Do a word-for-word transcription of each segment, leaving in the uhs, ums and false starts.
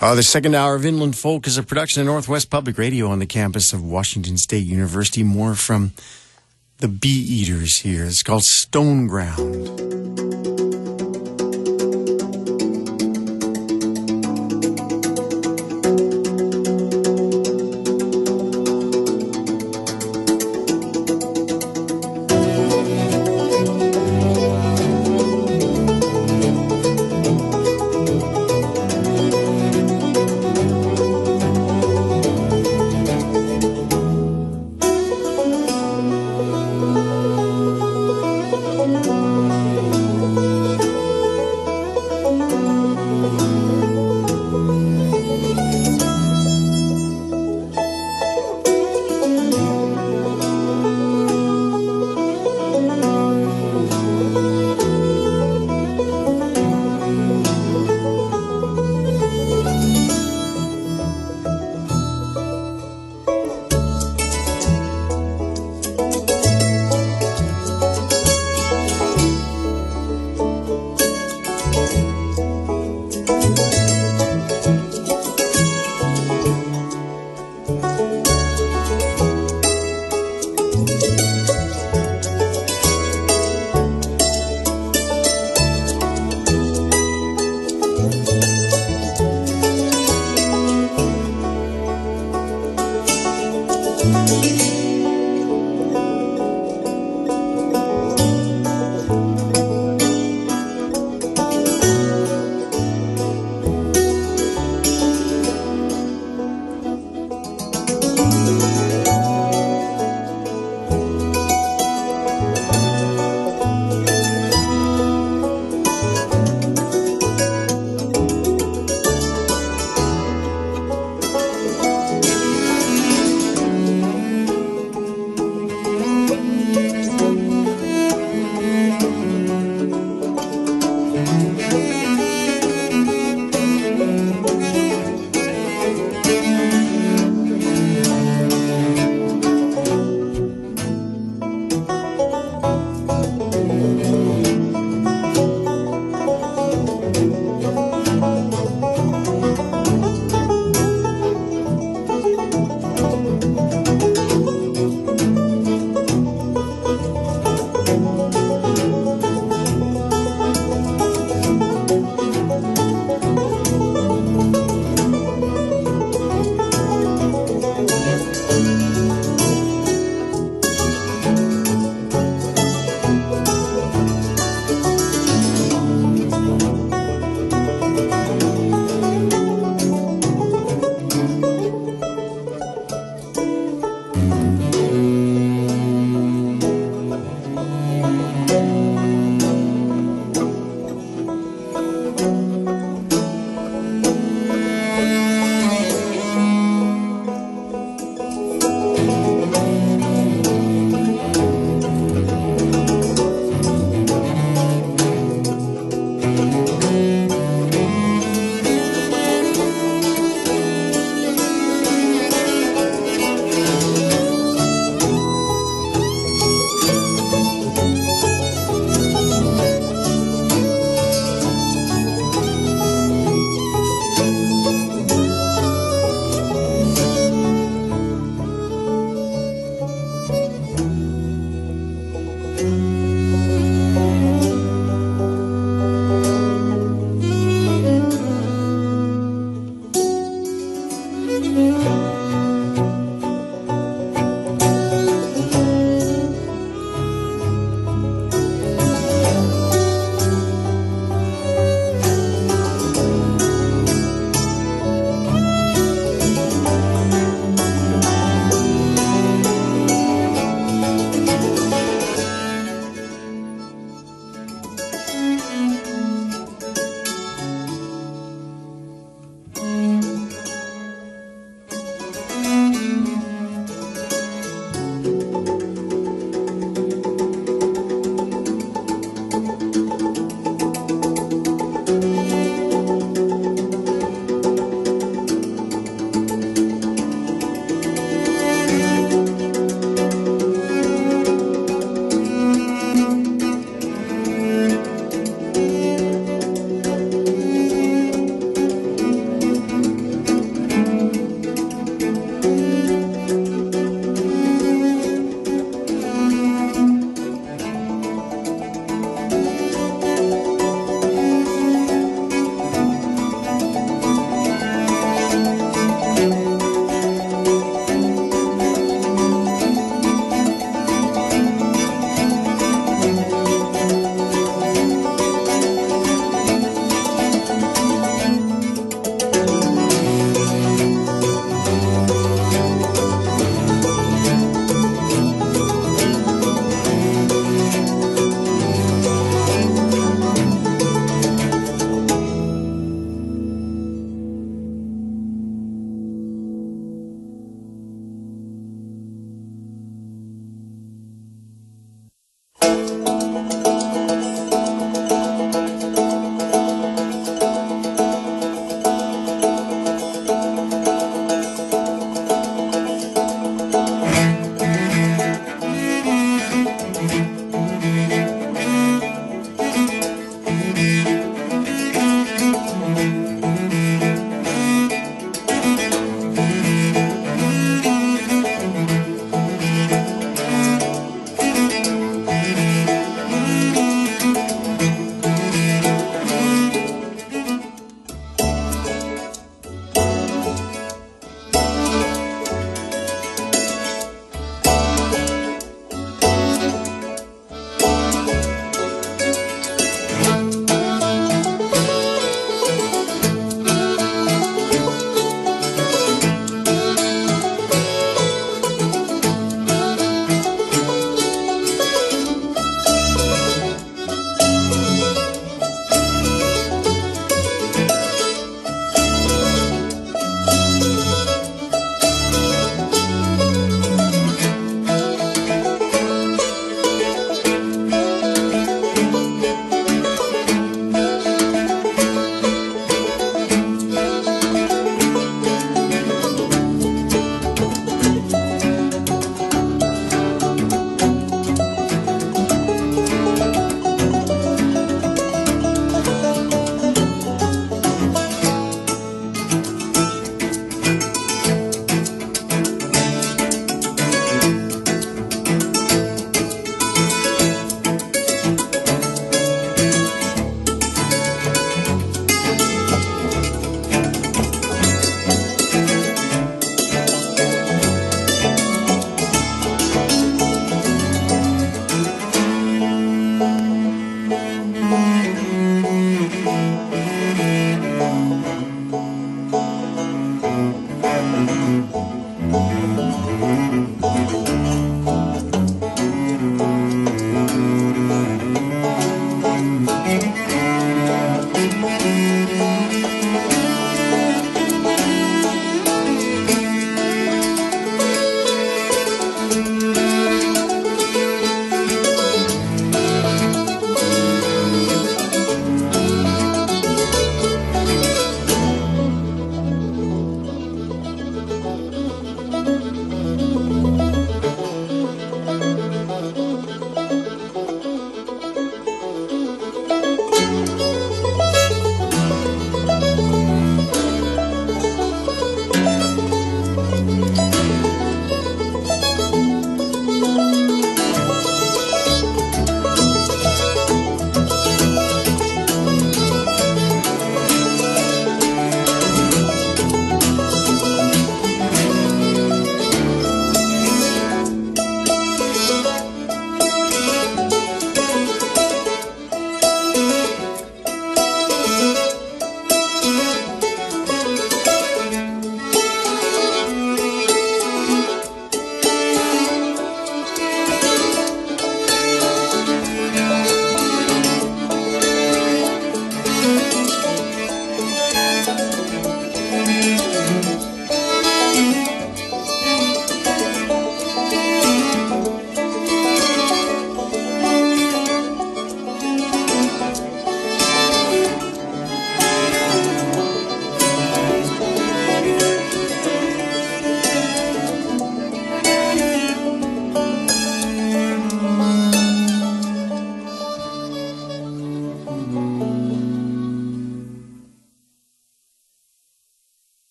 Uh, the second hour of Inland Folk is a production of Northwest Public Radio on the campus of Washington State University. More from the Bee Eaters here. It's called Stone Ground.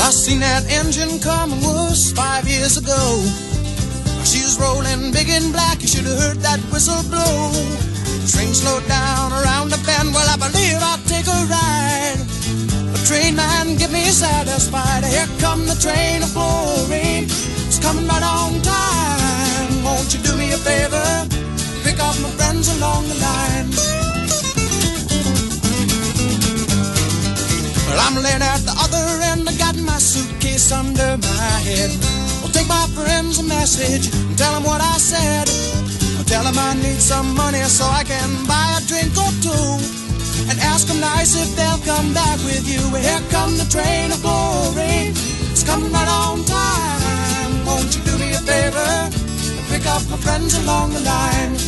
I seen that engine coming was five years ago. She was rolling big and black, you should have heard that whistle blow. The train slowed down around the bend, well I believe I'll take a ride. The train man, get me satisfied. Here come the train of glory, it's coming right on time. Won't you do me a favor, pick up my friends along the line. Well, I'm laying at the other end, I got my suitcase under my head. Well, take my friends a message and tell them what I said. I'll tell them I need some money so I can buy a drink or two, and ask them nice if they'll come back with you. Well, here come the train of glory, it's coming right on time. Won't you do me a favor, pick up my friends along the line.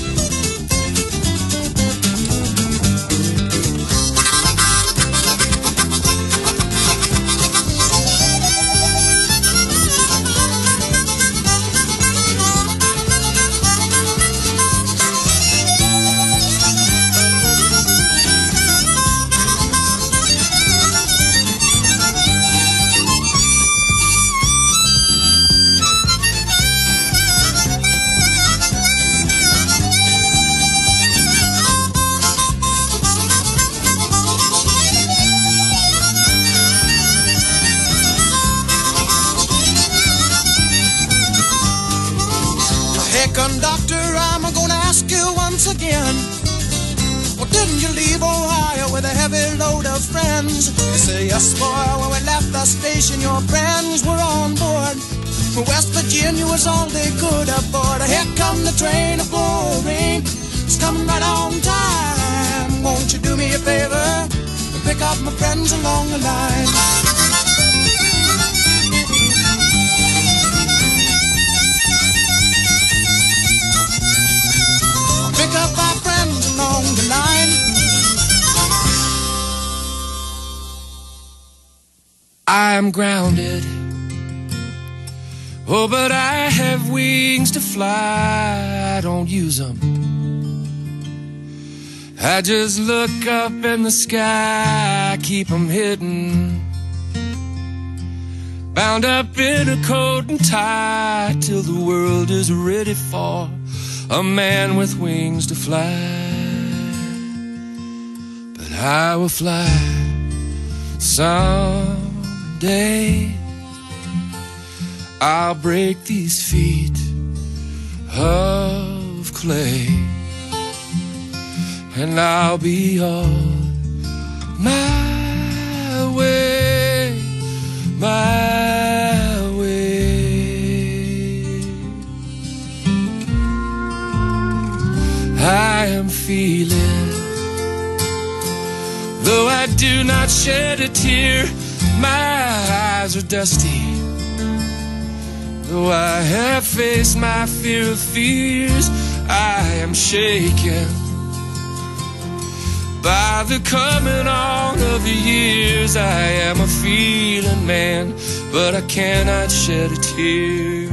Conductor, I'm gonna ask you once again, well, didn't you leave Ohio with a heavy load of friends? You say, yes, boy, when we left the station, your friends were on board. West Virginia was all they could afford. Here come the train of glory, it's coming right on time. Won't you do me a favor and pick up my friends along the line? Pick up our friends along the line. I'm grounded, oh, but I have wings to fly. I don't use them. I just look up in the sky, keep them hidden, bound up in a coat and tie, till the world is ready for a man with wings to fly. But I will fly someday. I'll break these feet of clay, and I'll be on my way, my way. I am feeling, though I do not shed a tear, my eyes are dusty, though I have faced my fear of fears. I am shaken by the coming on of the years. I am a feeling man, but I cannot shed a tear.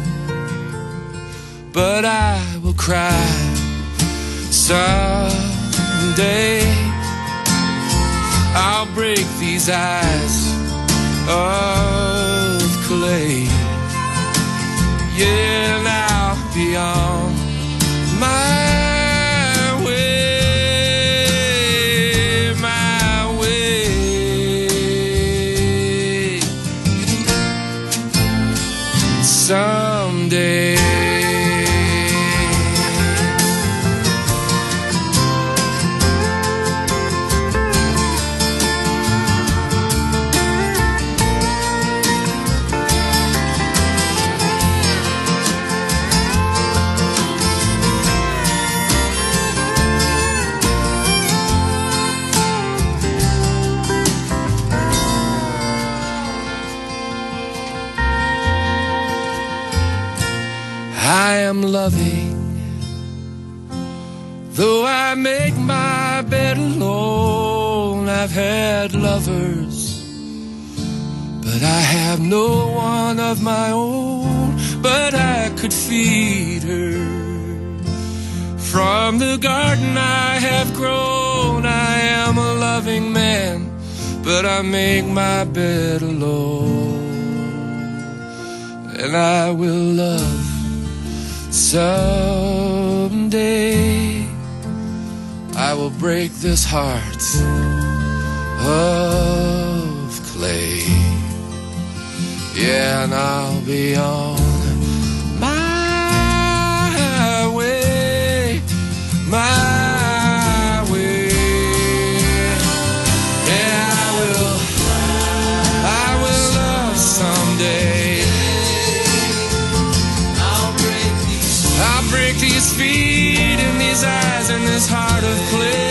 But I will cry someday. I'll break these eyes of clay. Yeah, and I'll be on my way, my way. Someday. I am loving, though I make my bed alone. I've had lovers, but I have no one of my own. But I could feed her from the garden I have grown. I am a loving man, but I make my bed alone. and I will love someday. I will break this heart of clay. Yeah, and I'll be on my way, my way. Yeah, I will, I will love someday. I'll break these, I'll break these feet and these eyes and this heart of clay.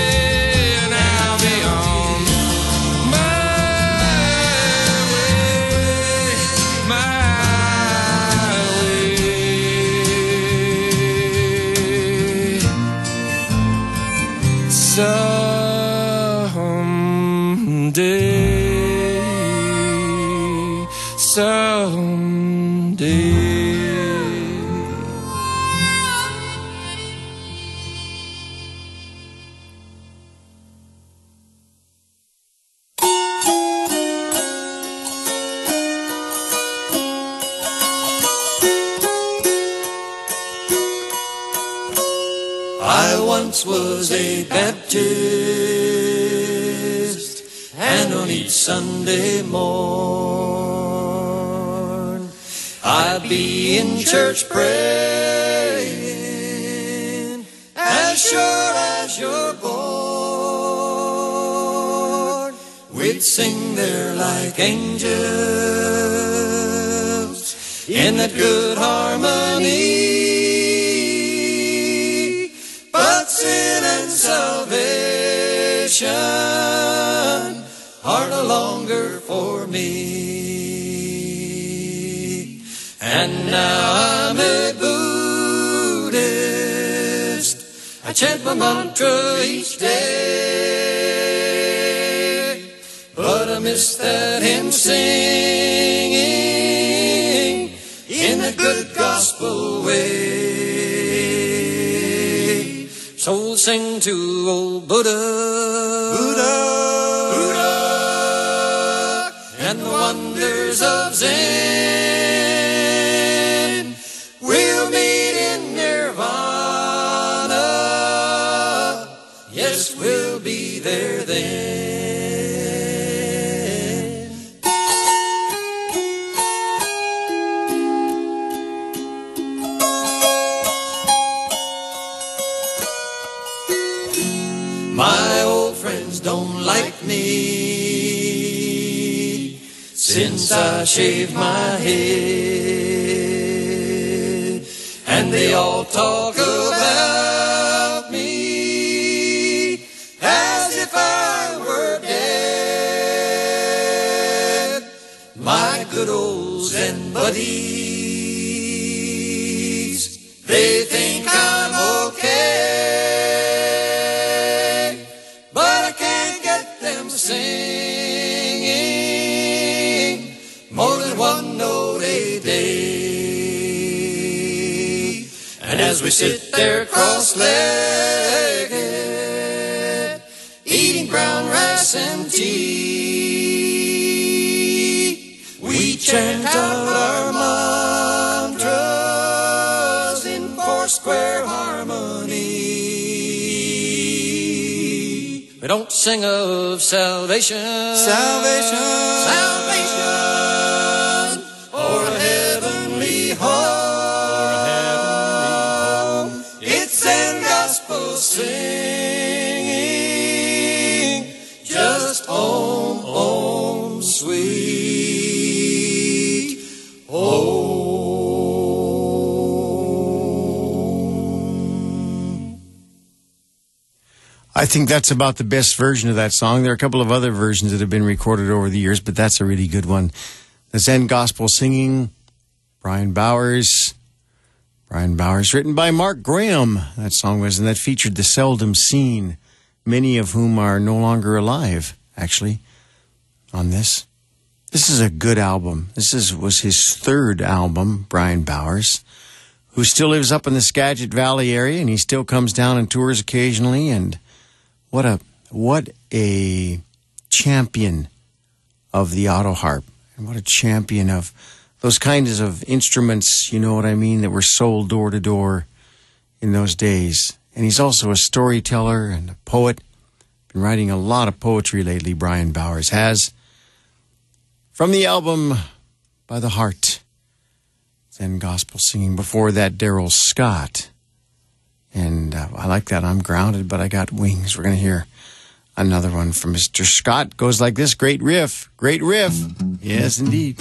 Someday, someday. I once was a Baptist, and on each Sunday morn I'd be in church praying, as sure as you're born. We'd sing there like angels in that good harmony. Sin and salvation are no longer for me. And now I'm a Buddhist. I chant my mantra each day, but I miss that hymn singing in a good gospel way. So sing to old Buddha, Buddha, Buddha, and the wonders of Zen. We'll meet in Nirvana. Yes, we'll be there then. My old friends don't like me since I shaved my head, and they all talk about me as if I were dead. My good old Zen buddies, they think I'm okay, singing more than one note a day. And as we sit there cross-legged, eating brown rice and tea, we chant out our mantras in four-square harmony. We don't sing of salvation, salvation, salvation, or a heavenly home. It's Zen gospel singing, just om, om, sweet home. I think that's about the best version of that song. There are a couple of other versions that have been recorded over the years, but that's a really good one. The Zen Gospel Singing, Brian Bowers. Brian Bowers, written by Mark Graham. That song was, and that featured The Seldom Seen, many of whom are no longer alive, actually, on this. This is a good album. This is was his third album, Brian Bowers, who still lives up in the Skagit Valley area, and he still comes down and tours occasionally, and What a what a champion of the auto harp, and what a champion of those kinds of instruments, you know what I mean, that were sold door to door in those days. And he's also a storyteller and a poet. Been writing a lot of poetry lately, Brian Bowers has. From the album By the Heart, Zen Gospel Singing. Before that, Daryl Scott. And uh, I like that. I'm grounded, but I got wings. We're going to hear another one from Mister Scott. Goes like this. Great riff. Great riff. Yes, indeed.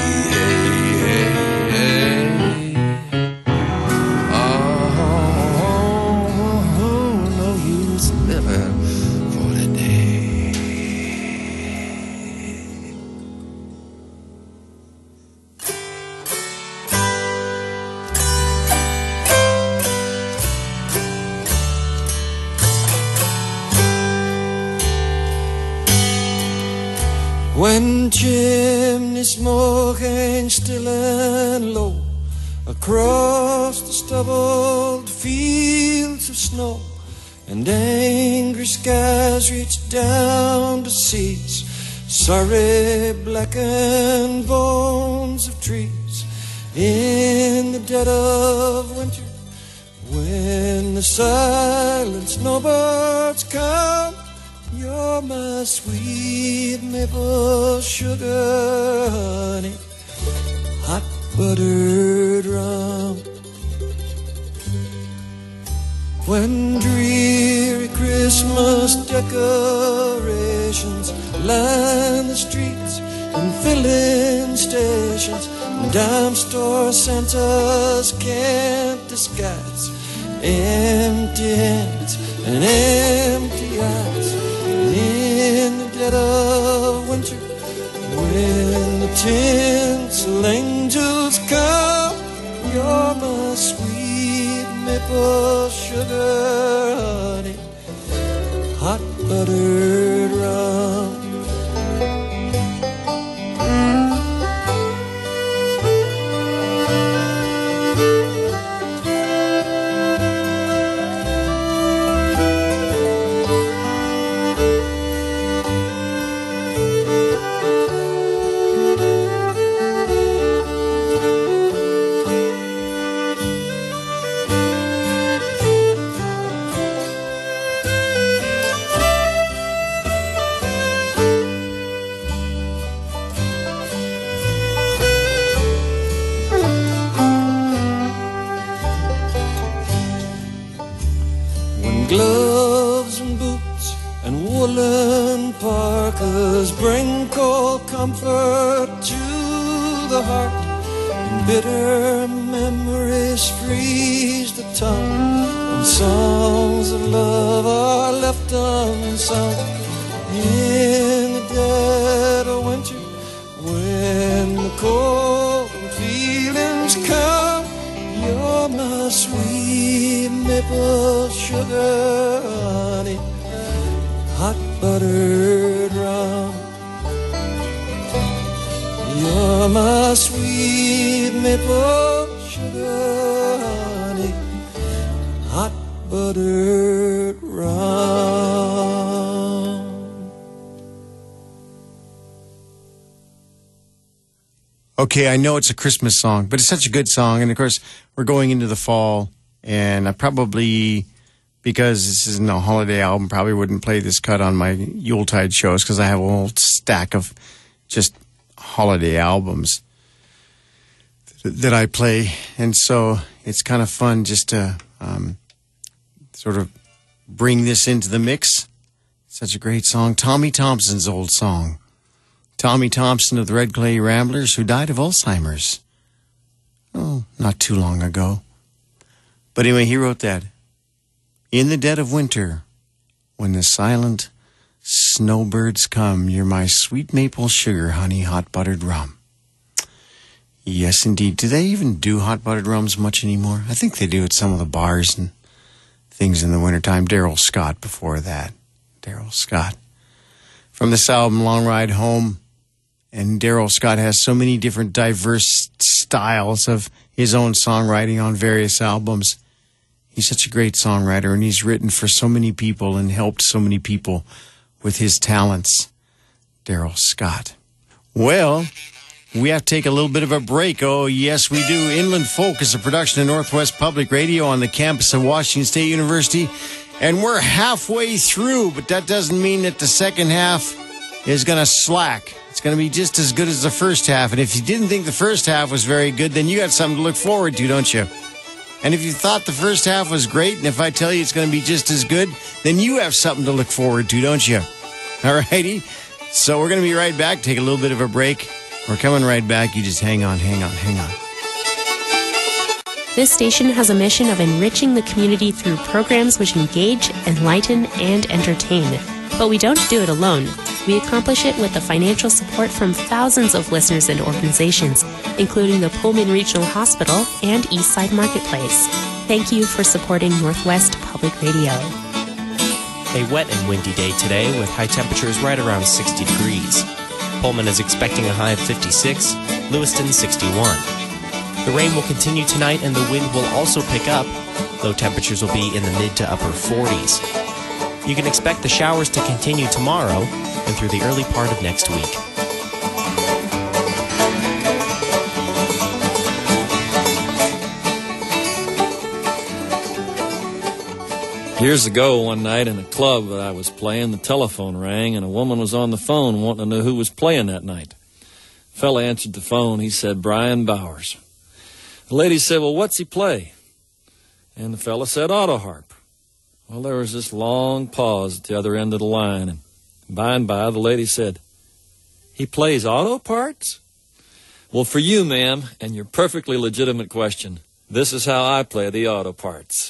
Oh, When chimney smoke hangs still and low across the stubbled fields of snow, and angry skies reach down to seize sorry blackened bones of trees in the dead of winter, when the silent snowbirds come, you're my sweet maple sugar honey, hot buttered rum. When dreary Christmas decorations line the streets and filling stations, and dime store Santas can't disguise empty hands and empty eyes. In the dead of winter, when the tinsel angels come, you're my sweet maple sugar honey, hot buttered rum. Gloves and boots and woolen parkas bring cold comfort to the heart, and bitter memories freeze the tongue, and songs of love are left unsung. In the dead of winter, when the cold feelings come, you're my sweet maple sugar honey, hot buttered rum. You're my sweet maple sugar honey, hot buttered rum. Okay, I know it's a Christmas song, but it's such a good song. And of course, we're going into the fall, and I probably, because this isn't a holiday album, probably wouldn't play this cut on my Yuletide shows, because I have a whole stack of just holiday albums that I play. And so it's kind of fun just to um, sort of bring this into the mix. Such a great song. Tommy Thompson's old song. Tommy Thompson of the Red Clay Ramblers, who died of Alzheimer's. Oh, not too long ago. But anyway, he wrote that. In the dead of winter, when the silent snowbirds come, you're my sweet maple sugar, honey, hot buttered rum. Yes, indeed. Do they even do hot buttered rums much anymore? I think they do at some of the bars and things in the wintertime. Daryl Scott before that. Daryl Scott. From this album, Long Ride Home. And Daryl Scott has so many different diverse styles of his own songwriting on various albums. He's such a great songwriter, and he's written for so many people and helped so many people with his talents. Daryl Scott. Well, we have to take a little bit of a break. Oh, yes, we do. Inland Folk is a production of Northwest Public Radio on the campus of Washington State University. And we're halfway through, but that doesn't mean that the second half is going to slack. It's going to be just as good as the first half. And if you didn't think the first half was very good, then you got something to look forward to, don't you? And if you thought the first half was great, and if I tell you it's going to be just as good, then you have something to look forward to, don't you? All righty? So we're going to be right back, take a little bit of a break. We're coming right back. You just hang on, hang on, hang on. This station has a mission of enriching the community through programs which engage, enlighten, and entertain. But we don't do it alone. We accomplish it with the financial support from thousands of listeners and organizations, including the Pullman Regional Hospital and Eastside Marketplace. Thank you for supporting Northwest Public Radio. A wet and windy day today with high temperatures right around sixty degrees. Pullman is expecting a high of fifty-six, Lewiston sixty-one. The rain will continue tonight and the wind will also pick up. Low temperatures will be in the mid to upper forties. You can expect the showers to continue tomorrow and through the early part of next week. Years ago, one night in a club that I was playing, the telephone rang and a woman was on the phone wanting to know who was playing that night. The fella answered the phone. He said, Brian Bowers. The lady said, well, what's he play? And the fella said, auto harp. Well, there was this long pause at the other end of the line, and by and by the lady said, he plays auto parts? Well, for you, ma'am, and your perfectly legitimate question, this is how I play the auto parts.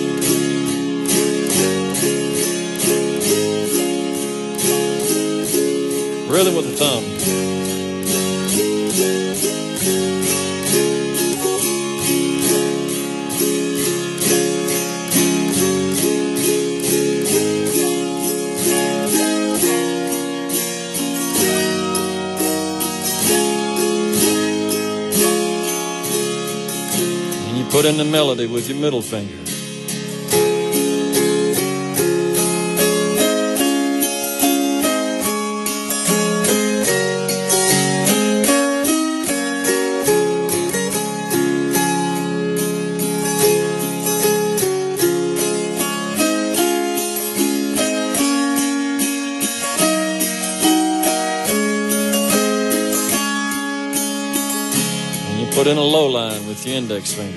Rhythm with the thumb. And you put in the melody with your middle finger. Put in a low line with the index finger.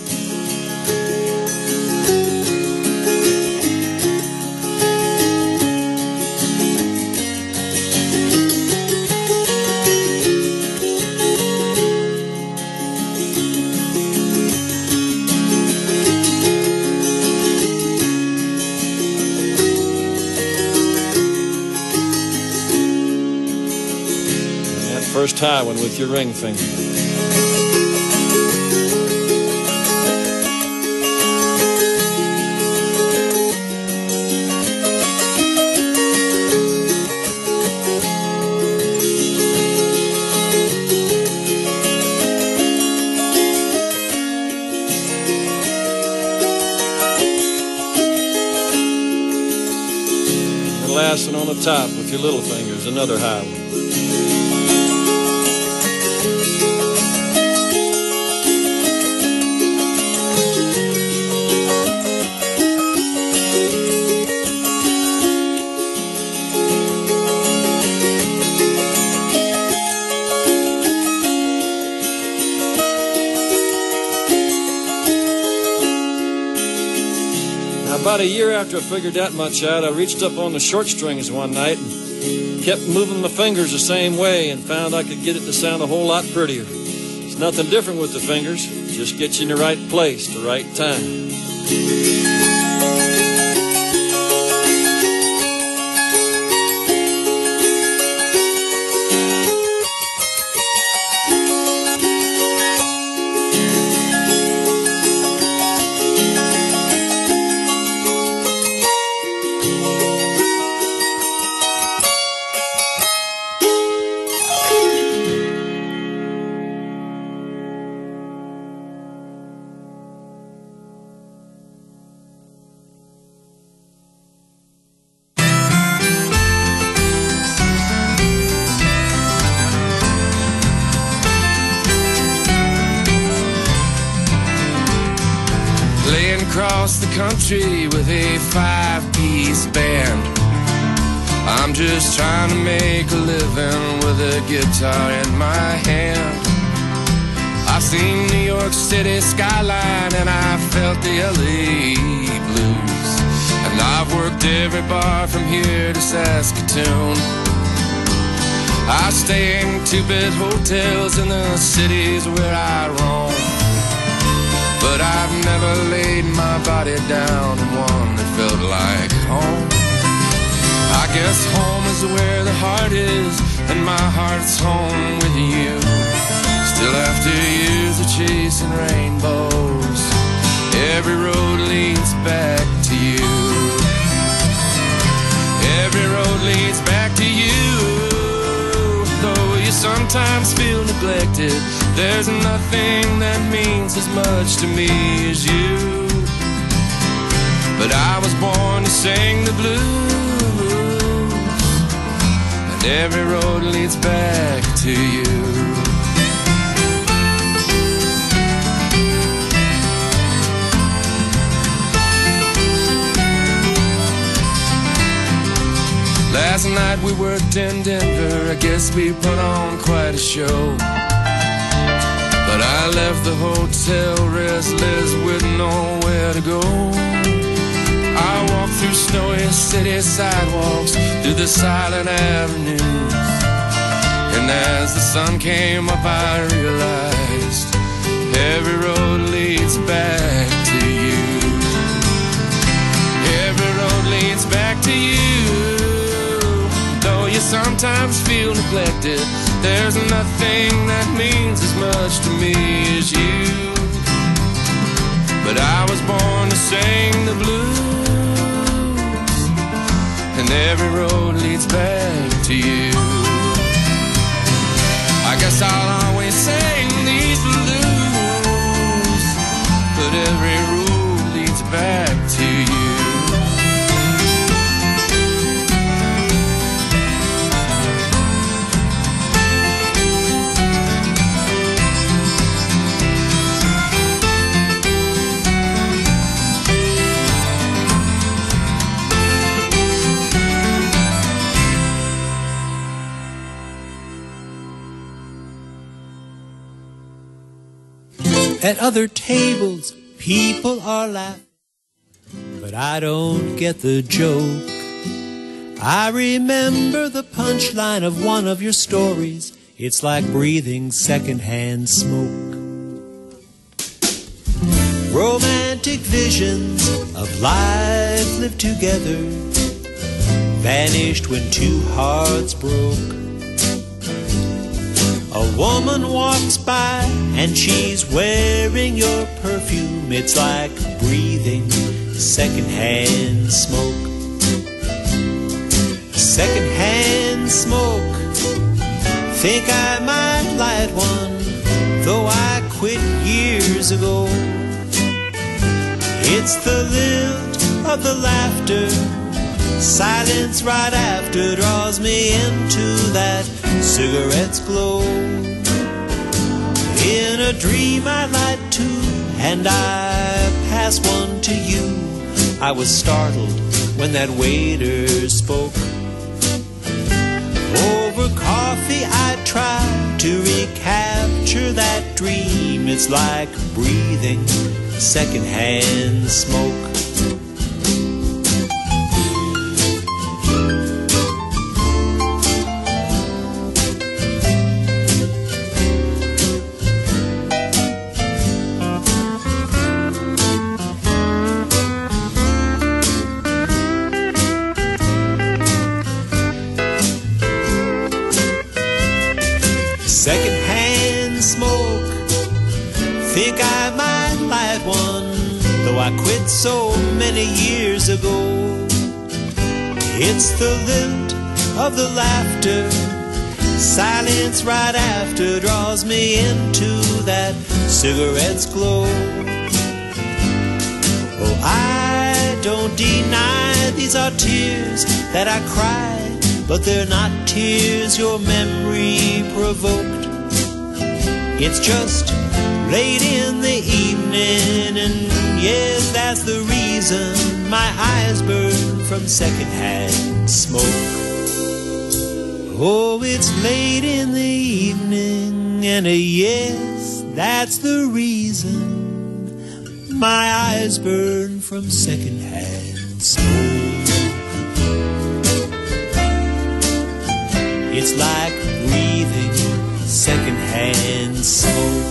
And that first high one with your ring finger. Last one on the top with your little fingers, another high one. About a year after I figured that much out, I reached up on the short strings one night and kept moving my fingers the same way and found I could get it to sound a whole lot prettier. It's nothing different with the fingers, just get you in the right place, the right time. Across the country with a five-piece band. I'm just trying to make a living with a guitar in my hand. I've seen New York City skyline and I felt the L A blues. And I've worked every bar from here to Saskatoon. I stay in two-bed hotels in the cities where I roam, but I've never laid my body down in one that felt like home. I guess home is where the heart is, and my heart's home with you. Still after years of chasing rainbows, every road leads back to you. Every road leads back to you. sometimes feel neglected. There's nothing that means as much to me as you. But I was born to sing the blues, and every road leads back to you. Last night we worked in Denver. I guess we put on quite a show. But I left the hotel restless with nowhere to go. I walked through snowy city sidewalks, through the silent avenues. And as the sun came up I realized every road leads back to you. Every road leads back to you. Though you sometimes feel neglected, there's nothing that means as much to me as you. But I was born to sing the blues, and every road leads back to you. I guess I'll always sing these blues, but every road leads back to you. At other tables, people are laughing, but I don't get the joke. I remember the punchline of one of your stories. It's like breathing secondhand smoke. Romantic visions of life lived together vanished when two hearts broke. A woman walks by and she's wearing your perfume. It's like breathing secondhand smoke. Secondhand smoke. Think I might light one, though I quit years ago. It's the lilt of the laughter. Silence right after draws me into that cigarette's glow. In a dream I light two, and I pass one to you. I was startled when that waiter spoke. Over coffee I tried to recapture that dream. It's like breathing secondhand smoke. Secondhand smoke. Think I might light one, though I quit so many years ago. It's the lilt of the laughter. Silence right after draws me into that cigarette's glow. Oh, I don't deny these are tears that I cry, but they're not tears your memory provoked. It's just late in the evening, and yes, that's the reason my eyes burn from secondhand smoke. Oh, it's late in the evening, and uh, yes, that's the reason my eyes burn from secondhand smoke. It's like breathing secondhand smoke.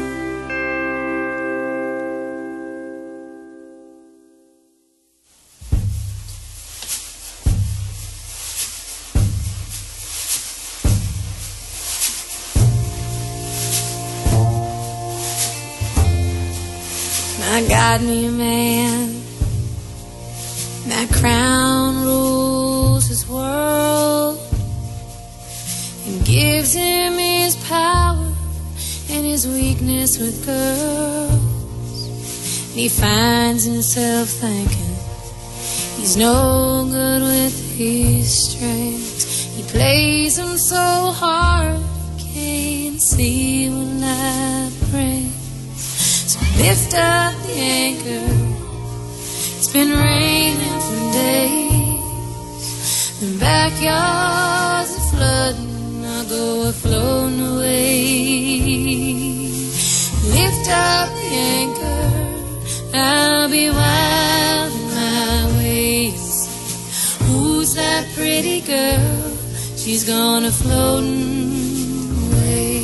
I got me a man, that crown rules his world and gives him his sickness with girls, and he finds himself thinking he's no good with his strings. He plays them so hard, can't see what life brings. So lift up the anchor, it's been raining for days. The backyards are flooding, I'll go a-floating away. Lift up the anchor, I'll be wild in my ways. Who's that pretty girl? She's gone a-floating away.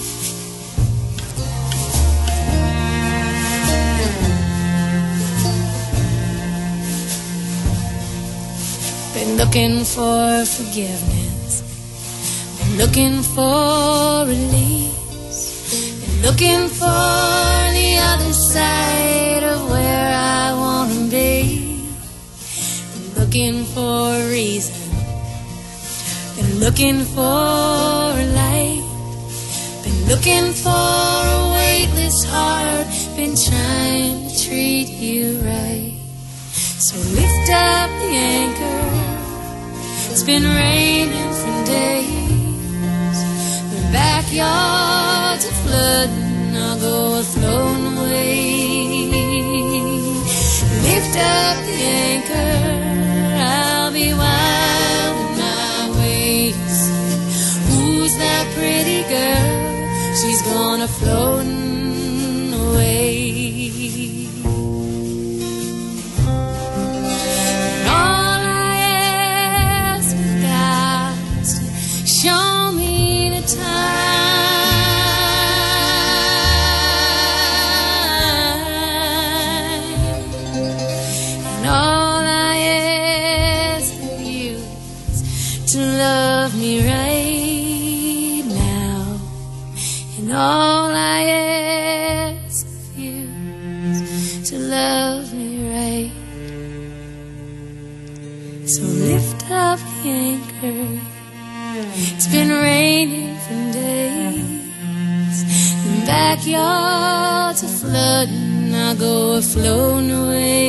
Been looking for forgiveness, been looking for release, been looking for the other side of where I want to be. Been looking for a reason, been looking for a light, been looking for a weightless heart, been trying to treat you right. So lift up the anchor, it's been raining for days. The backyards are flooding, I'll go a-floating away. Lift up the anchor, I'll be wild in my ways. Who's that pretty girl? She's gone a-floating away. Show me the time, and all I ask of you is to love me right now, and all I ask of you is to love me right. So lift up the anchor, it's been raining for days. The backyards are flooding, I'll go a-floating away.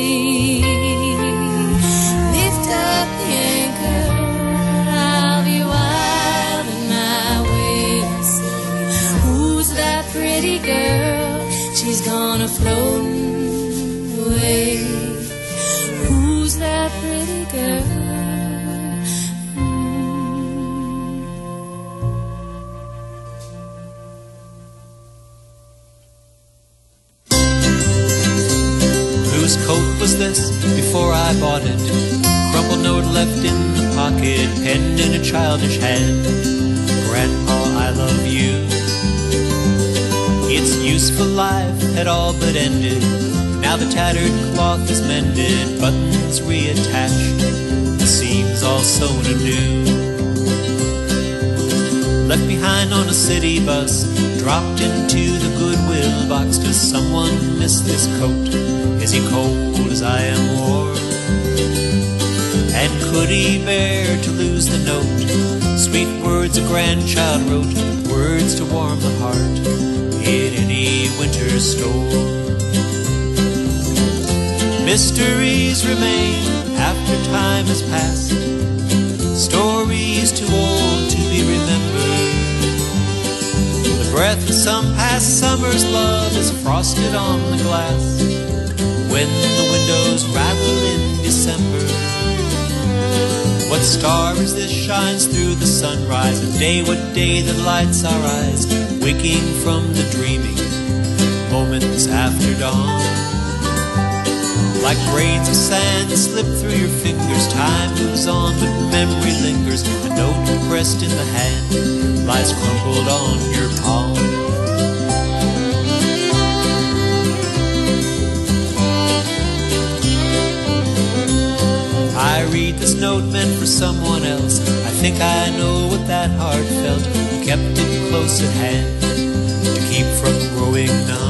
Lift up the anchor, I'll be wild in my ways. Who's that pretty girl? She's gone a-floating away. Who's that pretty girl? Whose coat was this before I bought it? Crumpled note left in the pocket, penned in a childish hand. Grandpa, I love you. Its useful life had all but ended. Now the tattered cloth is mended, buttons reattached, the seams all sewn anew. Left behind on a city bus, dropped into the Goodwill box. Does someone miss this coat? Is he cold as I am warm? And could he bear to lose the note? Sweet words a grandchild wrote, words to warm the heart in any winter storm. Mysteries remain after time has passed, stories too old to be remembered. The breath of some past summer's love is frosted on the glass when the windows rattle in December. What star is this shines through the sunrise? A day, what day that lights our eyes, waking from the dreaming moments after dawn. Like grains of sand that slip through your fingers, time moves on but memory lingers. A note pressed in the hand lies crumpled on your palm. I read this note meant for someone else. I think I know what that heart felt, who kept it close at hand to keep from growing numb.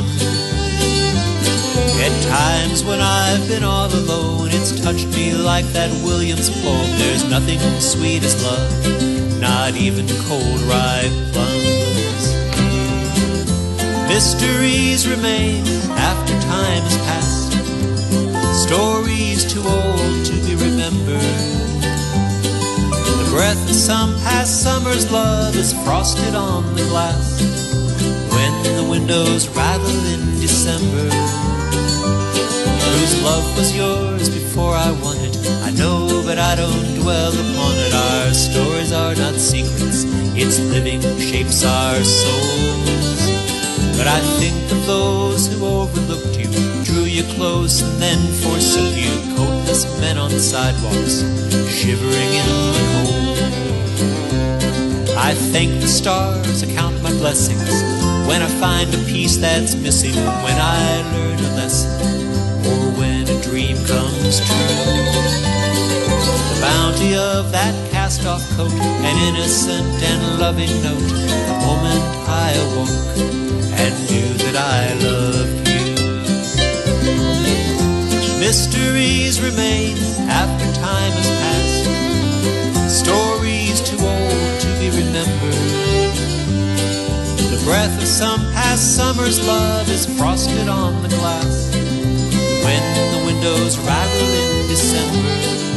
At times when I've been all alone, it's touched me like that Williams poem. There's nothing sweet as love, not even cold ripe plums. Mysteries remain after time has passed, stories too old to be remembered. The breath of some past summer's love is frosted on the glass when the windows rattle in December. Whose love was yours before I won it? I know, but I don't dwell upon it. Our stories are not secrets, its living shapes our souls. But I think of those who overlooked you, drew you close and then forsook you. Coatless men on sidewalks, shivering in the cold. I thank the stars, I count my blessings when I find a piece that's missing, when I learn a lesson, or when a dream comes true. The bounty of that cast-off coat, an innocent and loving note, the moment I awoke and knew that I loved you. Mysteries remain after time has passed, stories too old to be remembered. The breath of some past summer's love is frosted on the glass when the windows rattle in December.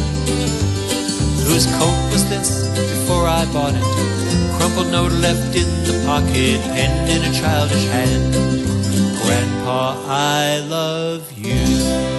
Whose coat was this before I bought it? Crumpled note left in the pocket, penned in a childish hand. Grandpa, I love you.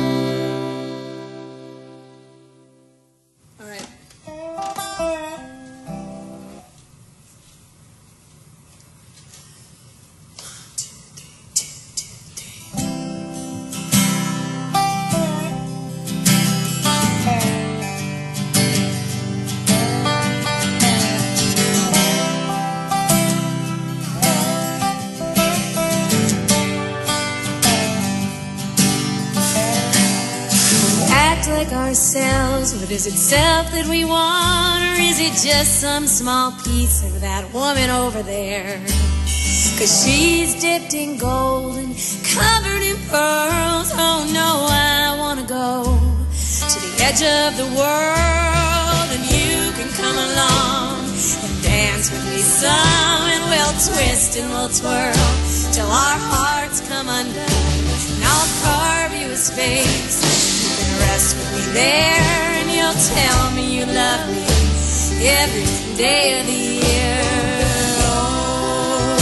Ourselves, what is it self that we want, or is it just some small piece of that woman over there? Cause she's dipped in gold and covered in pearls. Oh no, I wanna go to the edge of the world, and you can come along and dance with me some, and we'll twist and we'll twirl till our hearts come undone, and I'll carve you a space. Rest with me there, and you'll tell me you love me every day of the year. Oh.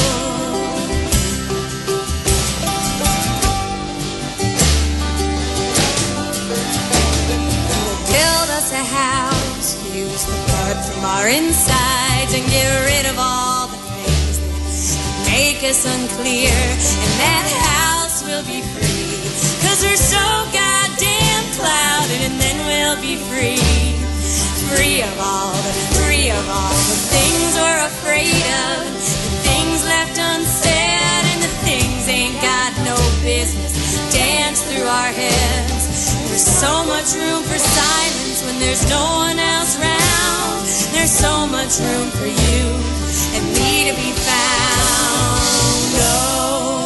We'll build us a house, use the blood from our insides, and get rid of all the things that make us unclear, and that house will be free, cause we're so goddamn clouded, and then we'll be free, free of all the, free of all the things we're afraid of, the things left unsaid, and the things ain't got no business dance through our heads. There's so much room for silence when there's no one else around. There's so much room for you and me to be found. Oh.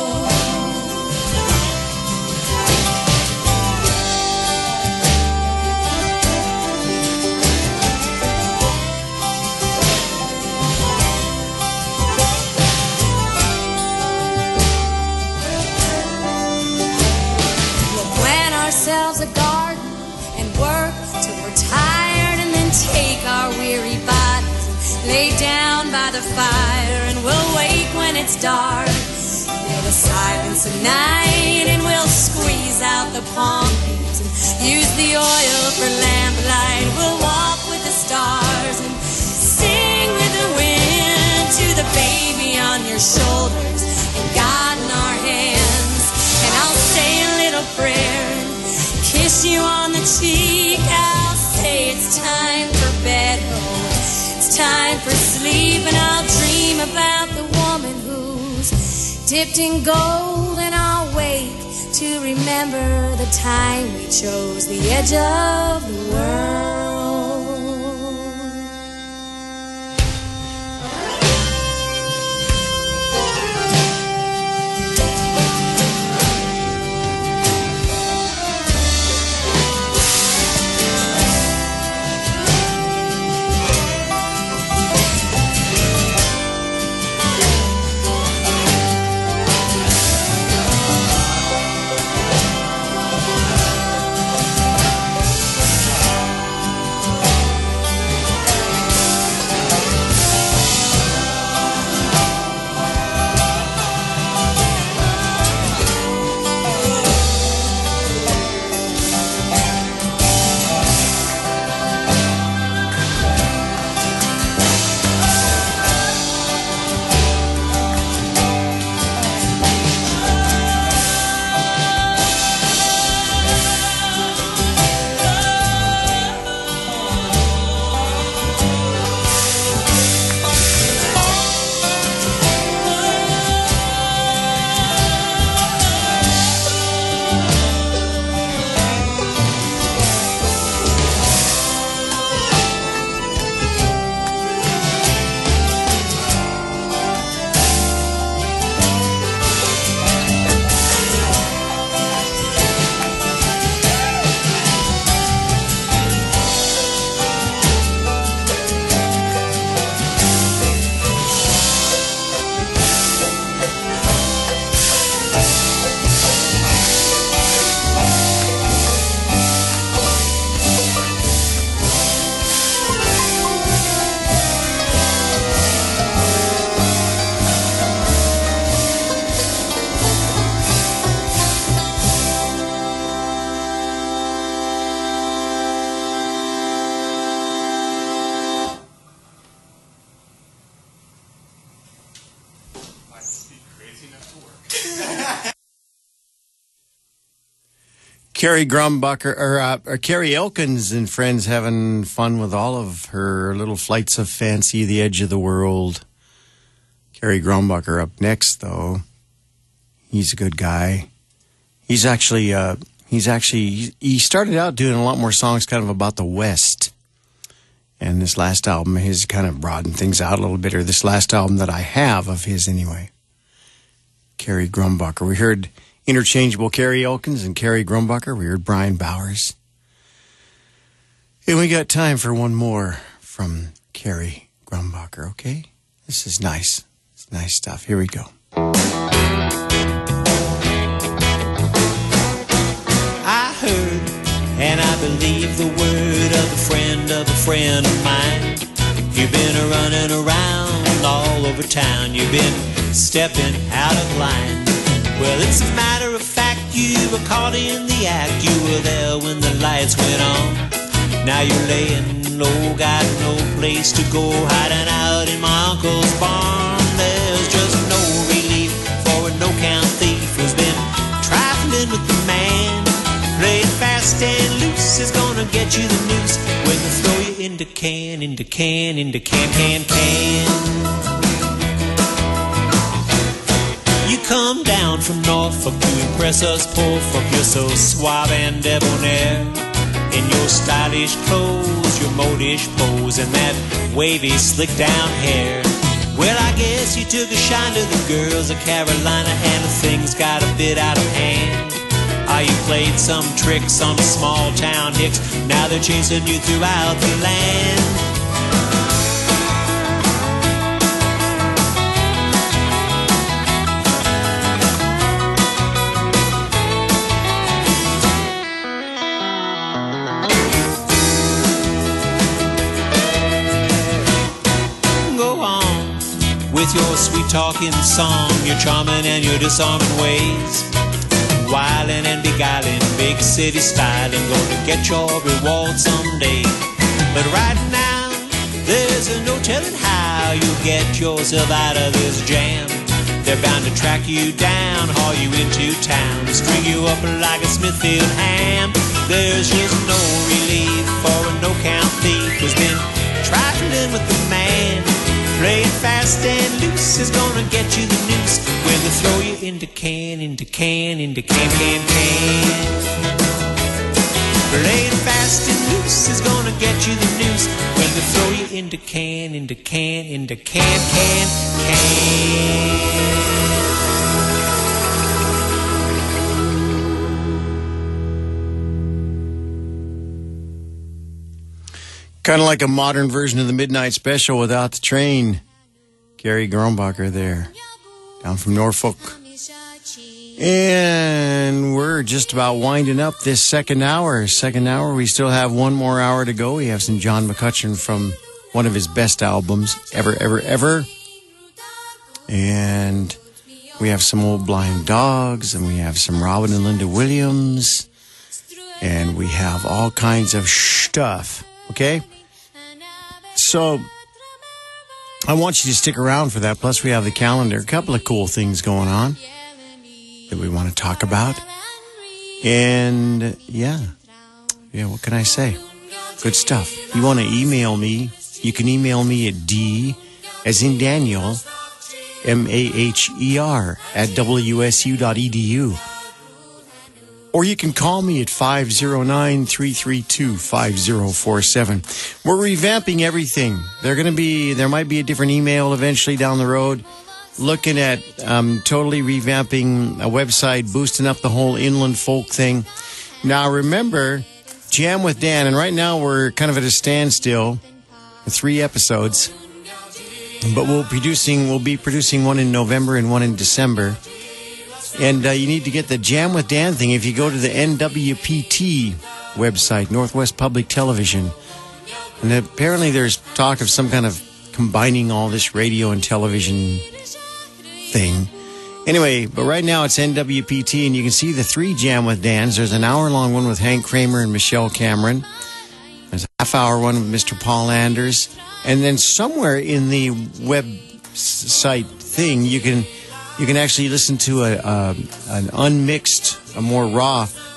A garden and work till we're tired, and then take our weary bodies and lay down by the fire, and we'll wake when it's dark, hear the silence of night, and we'll squeeze out the palm leaves and use the oil for lamplight. We'll walk with the stars and sing with the wind to the baby on your shoulders and God in our hands, and I'll say a little prayer, kiss you on the cheek. I'll say it's time for bed, oh, it's time for sleep, and I'll dream about the woman who's dipped in gold, and I'll wake to remember the time we chose the edge of the world. Carrie Grumbacher, or, uh, or Carrie Elkins and friends having fun with all of her little flights of fancy, the edge of the world. Carrie Grumbacher up next, though. He's a good guy. He's actually, uh, he's actually, he started out doing a lot more songs kind of about the West. And this last album, his kind of broadened things out a little bit, or this last album that I have of his anyway. Carrie Grumbacher. We heard interchangeable Carrie Elkins and Carrie Grumbacher. We heard Brian Bowers. And we got time for one more from Carrie Grumbacher, okay? This is nice. It's nice stuff. Here we go. I heard and I believe the word of a friend of a friend of mine. You've been a running around all over town. You've been stepping out of line. Well, it's a matter of fact, you were caught in the act. You were there when the lights went on. Now you're laying low, got no place to go, hiding out in my uncle's barn. There's just no relief for a no-count thief who's been trifling with the man. Playing fast and loose is gonna get you the noose when they throw you into can, into can, into can, can, can. You come down from Norfolk to impress us poor folk. You're so suave and debonair in your stylish clothes, your modish pose, and that wavy, slick down hair. Well, I guess you took a shine to the girls of Carolina, and things got a bit out of hand. Ah, you played some tricks on the small town hicks. Now they're chasing you throughout the land. Go on with your sweet-talking song, your charming and your disarming ways. Wildin' and beguiling, big city styling, gonna get your reward someday. But right now, there's no telling how you'll get yourself out of this jam. They're bound to track you down, haul you into town, string you up like a Smithfield ham. There's just no relief for a no-count thief who's been trifling with the man. Playing fast and loose is gonna get you the noose when they throw you into can, into can, into can, can, can. Playing fast and loose is gonna get you the noose when they throw you into can, into can, into can, can, can. Kind of like a modern version of the Midnight Special without the train. Carrie Grumbacher there, down from Norfolk. And we're just about winding up this second hour. Second hour, we still have one more hour to go. We have some John McCutcheon from one of his best albums, ever, ever, ever. And we have some Old Blind Dogs, and we have some Robin and Linda Williams. And we have all kinds of stuff, okay? So I want you to stick around for that. Plus, we have the calendar. A couple of cool things going on that we want to talk about. And, yeah. Yeah, what can I say? Good stuff. You want to email me, you can email me at D, as in Daniel, M A H E R, at W S U dot E D U. Or you can call me at five oh nine, three three two, five oh four seven. We're revamping everything. They're going to be, there might be a different email eventually down the road. Looking at um, totally revamping a website, boosting up the whole inland folk thing. Now remember, Jam with Dan, and right now we're kind of at a standstill with three episodes. But we'll producing, we'll be producing one in November and one in December. And uh, you need to get the Jam with Dan thing if you go to the N W P T website, Northwest Public Television. And apparently there's talk of some kind of combining all this radio and television thing. Anyway, but right now it's N W P T, and you can see the three Jam with Dans. There's an hour-long one with Hank Kramer and Michelle Cameron. There's a half-hour one with Mister Paul Anders. And then somewhere in the website thing, you can... You can actually listen to a, a an unmixed, a more raw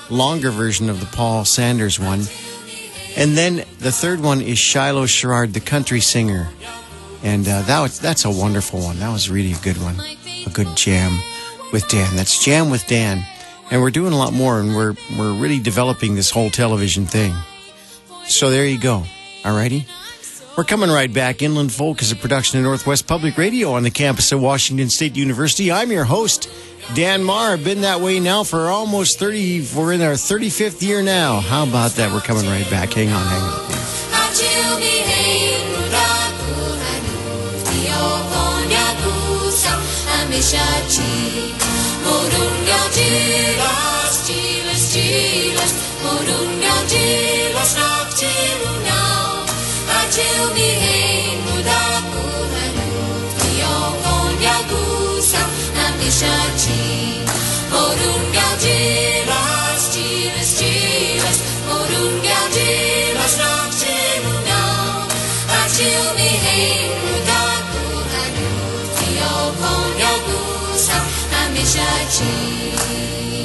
longer version of the Paul Sanders one. And then the third one is Shiloh Sherrard, the country singer. And uh, that was, that's a wonderful one. That was really a good one. A good jam with Dan. That's Jam with Dan. And we're doing a lot more, and we're we're really developing this whole television thing. So there you go. Alrighty? We're coming right back. Inland Folk is a production of Northwest Public Radio on the campus of Washington State University. I'm your host, Dan Marr. I've been that way now for almost thirty, we're in our thirty-fifth year now. How about that? We're coming right back. Hang on, hang on. Shall